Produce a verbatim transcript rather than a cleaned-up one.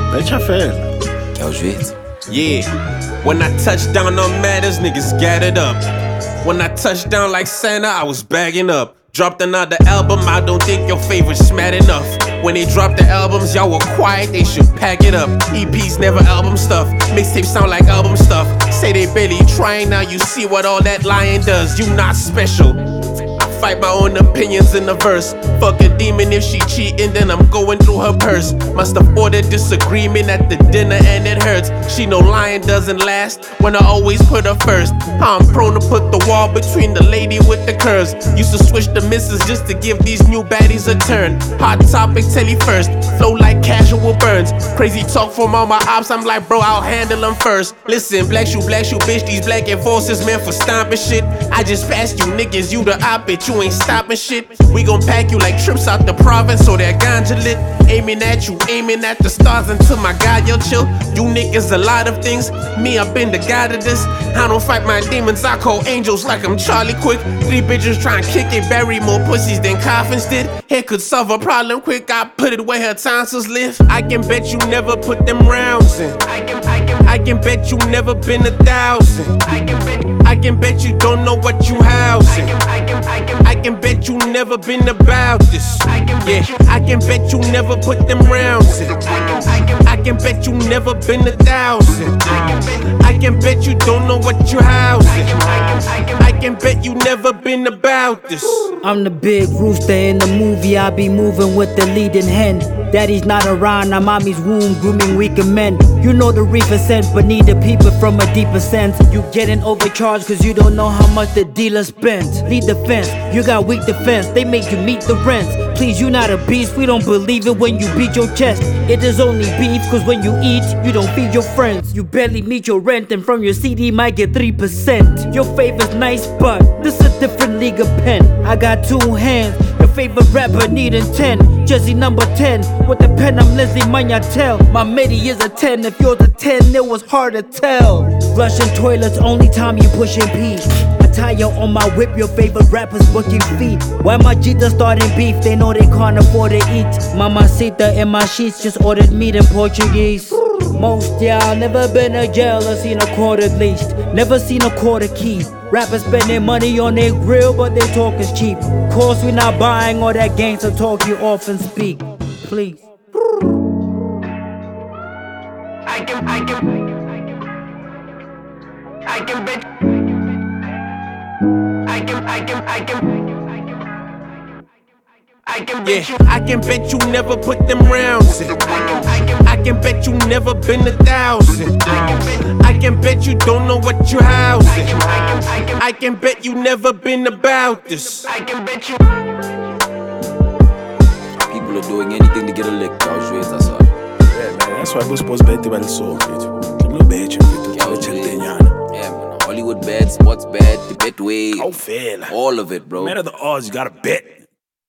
Becha fela. É o jeito. Yeah, when I touched down on matters, niggas gathered up. When I touched down like Santa, I was bagging up. Dropped another album, I don't think your favorite's mad enough. When they dropped the albums, y'all were quiet, they should pack it up. E Ps never album stuff, mixtapes sound like album stuff. Say they barely trying, now you see what all that lying does. You not special. Fight my own opinions in the verse. Fuck a demon if she cheating, then I'm going through her purse. Must have ordered disagreement at the dinner and it hurts. She know lying doesn't last when I always put her first. I'm prone to put the wall between the lady with the curves. Used to switch the misses just to give these new baddies a turn. Hot topic, telly first, flow like casual burns. Crazy talk from all my ops, I'm like bro, I'll handle them first. Listen, black shoe, black shoe, bitch, these black enforcers meant for stomping shit. I just passed you niggas, you the op it. You ain't stopping shit. We gon' pack you like trips out the province, so that ganja lit. Aiming at you, aiming at the stars until my God, yo, chill. You niggas a lot of things. Me, I've been the god of this. I don't fight my demons, I call angels like I'm Charlie Quick. Three bitches trying to kick it, bury more pussies than coffins did. It could solve a problem quick, I put it where her tonsils live. I can bet you never put them rounds in. I can, I can, I can bet you never been a thousand. I can bet, I can bet you don't know what you housing. I can, I can, I can, I can bet you never been about this. Yeah, I can bet you never put them rounds in. I can bet you never been a thousand. I can bet you don't know what you housing. I can bet you never been about this. I'm the big rooster in the movie, I be moving with the leading hen. Daddy's not around, I'm mommy's womb, grooming weaker men. You know the reaper sent, but need the people from a deeper sense. You getting overcharged cause you don't know how much the dealer spent. Lead the fence, you got weak defense, they make you meet the rents. Please, you not a beast, we don't believe it when you beat your chest. It is only beef, cause when you eat, you don't feed your friends. You barely meet your rent, and from your C D might get three percent. Your favorite's nice, but this a different league of pen. I got two hands, your favorite rapper needing ten. Jersey number ten, with the pen I'm Leslie Magnatel. My midi is a ten, if yours a ten, it was hard to tell. Flushing toilets, only time you pushing pee. Tire on my whip, your favorite rappers booking feet. Why my Jita starting beef? They know they can't afford to eat. Mamacita in my sheets just ordered meat in Portuguese. Most y'all never been to jail or seen a court at least. Never seen a quarter key. Rappers spending money on their grill, but they talk is cheap. Course we not buying all that gangster talk, you often speak. Please. I can, I can, I can bet. I can, I can, I can, I can bet yeah, I can bet you never put them rounds in. I can bet you never been a thousand. I can bet you don't know what you housing. I can bet you never been about this. I can bet you. People are doing anything to get a lick, tá o jeito, tá só. Yeah, man, that's why we're supposed to bet you so, bitch. Little bitch, bitch. Yeah, man. Hollywood bad, sports bad, the bet way. Oh, fela. All of it, bro. Man of the odds, you gotta bet.